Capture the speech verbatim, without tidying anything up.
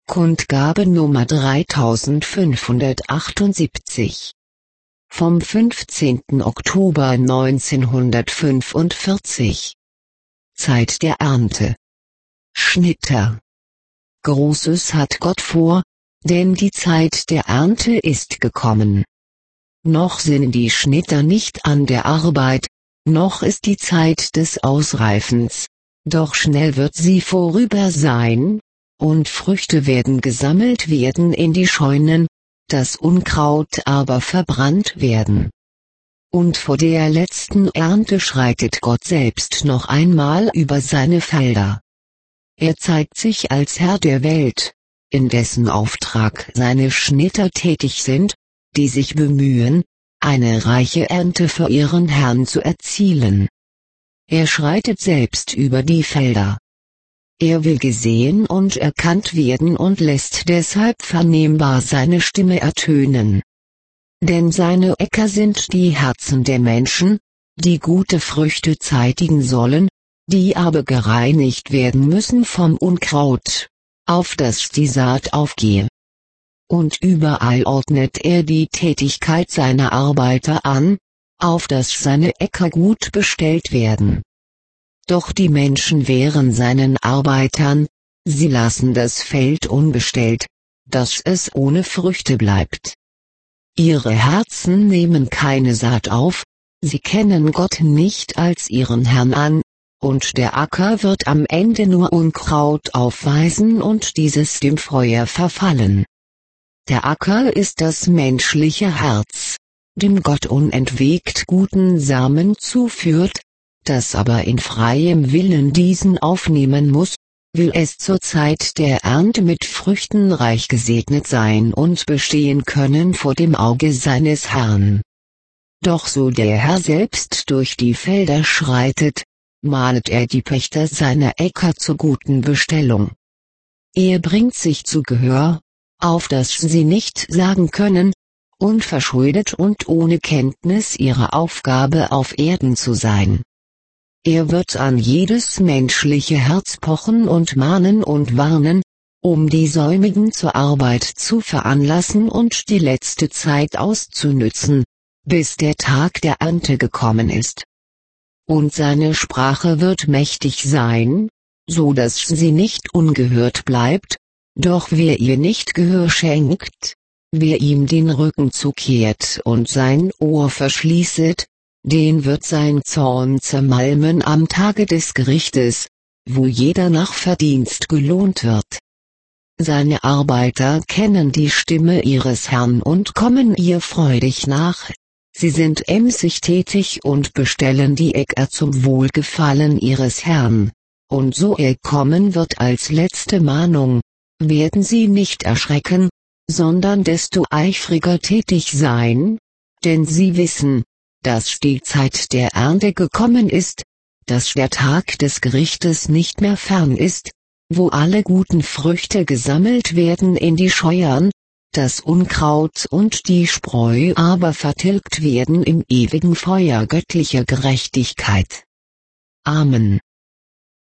Kundgabe Nummer dreitausendfünfhundertachtundsiebzig. Vom fünfzehnten Oktober neunzehnhundertfünfundvierzig. Zeit der Ernte. Schnitter. Großes hat Gott vor, denn die Zeit der Ernte ist gekommen. Noch sind die Schnitter nicht an der Arbeit, noch ist die Zeit des Ausreifens, doch schnell wird sie vorüber sein, und Früchte werden gesammelt werden in die Scheunen, das Unkraut aber verbrannt werden. Und vor der letzten Ernte schreitet Gott selbst noch einmal über seine Felder. Er zeigt sich als Herr der Welt, in dessen Auftrag seine Schnitter tätig sind, die sich bemühen, eine reiche Ernte für ihren Herrn zu erzielen. Er schreitet selbst über die Felder. Er will gesehen und erkannt werden und lässt deshalb vernehmbar seine Stimme ertönen. Denn seine Äcker sind die Herzen der Menschen, die gute Früchte zeitigen sollen, die aber gereinigt werden müssen vom Unkraut, auf das die Saat aufgehe. Und überall ordnet er die Tätigkeit seiner Arbeiter an, auf das seine Äcker gut bestellt werden. Doch die Menschen wehren seinen Arbeitern, sie lassen das Feld unbestellt, dass es ohne Früchte bleibt. Ihre Herzen nehmen keine Saat auf, sie kennen Gott nicht als ihren Herrn an, und der Acker wird am Ende nur Unkraut aufweisen und dieses dem Feuer verfallen. Der Acker ist das menschliche Herz, dem Gott unentwegt guten Samen zuführt, das aber in freiem Willen diesen aufnehmen muss, will es zur Zeit der Ernte mit Früchten reich gesegnet sein und bestehen können vor dem Auge seines Herrn. Doch so der Herr selbst durch die Felder schreitet, mahnet er die Pächter seiner Äcker zur guten Bestellung. Er bringt sich zu Gehör, auf das sie nicht sagen können, unverschuldet und ohne Kenntnis ihrer Aufgabe auf Erden zu sein. Er wird an jedes menschliche Herz pochen und mahnen und warnen, um die Säumigen zur Arbeit zu veranlassen und die letzte Zeit auszunützen, bis der Tag der Ernte gekommen ist. Und seine Sprache wird mächtig sein, so dass sie nicht ungehört bleibt, doch wer ihr nicht Gehör schenkt, wer ihm den Rücken zukehrt und sein Ohr verschließet, den wird sein Zorn zermalmen am Tage des Gerichtes, wo jeder nach Verdienst gelohnt wird. Seine Arbeiter kennen die Stimme ihres Herrn und kommen ihr freudig nach, sie sind emsig tätig und bestellen die Äcker zum Wohlgefallen ihres Herrn, und so er kommen wird als letzte Mahnung, werden sie nicht erschrecken, sondern desto eifriger tätig sein, denn sie wissen, dass die Zeit der Ernte gekommen ist, dass der Tag des Gerichtes nicht mehr fern ist, wo alle guten Früchte gesammelt werden in die Scheuern, das Unkraut und die Spreu aber vertilgt werden im ewigen Feuer göttlicher Gerechtigkeit. Amen.